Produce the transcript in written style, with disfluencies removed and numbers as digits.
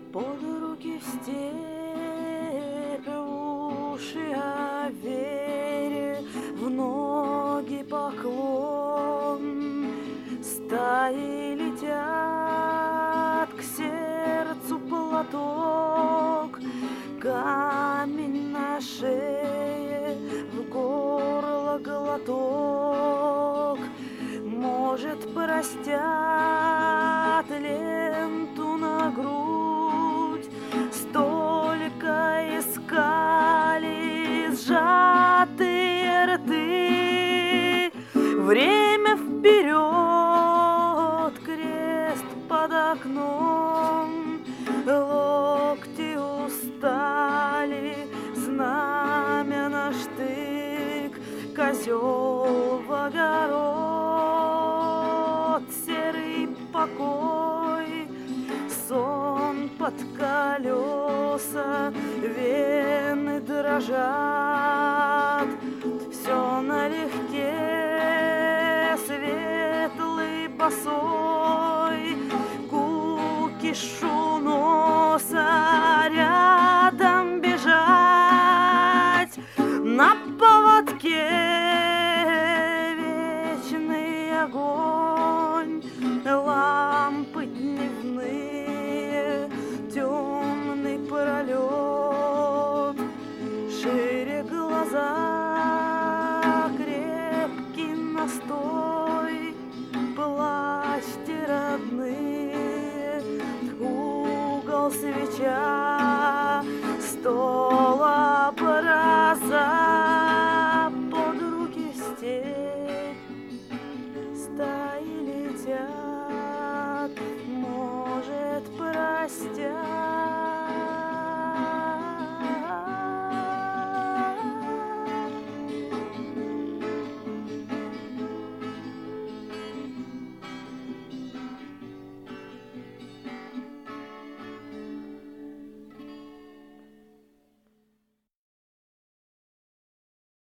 Под руки в степь, в уши о вере, в ноги поклон. Стаи летят к сердцу платок, камень на шее, в горло глоток. Может, простят ленту на грудь, столько искали сжатые рты. Время вперед, крест под окном, локти устали, знамя на штык, козел в огород, серый покой, сон под колеса, вены дрожат, все налегке, светлый босой, гулки шум.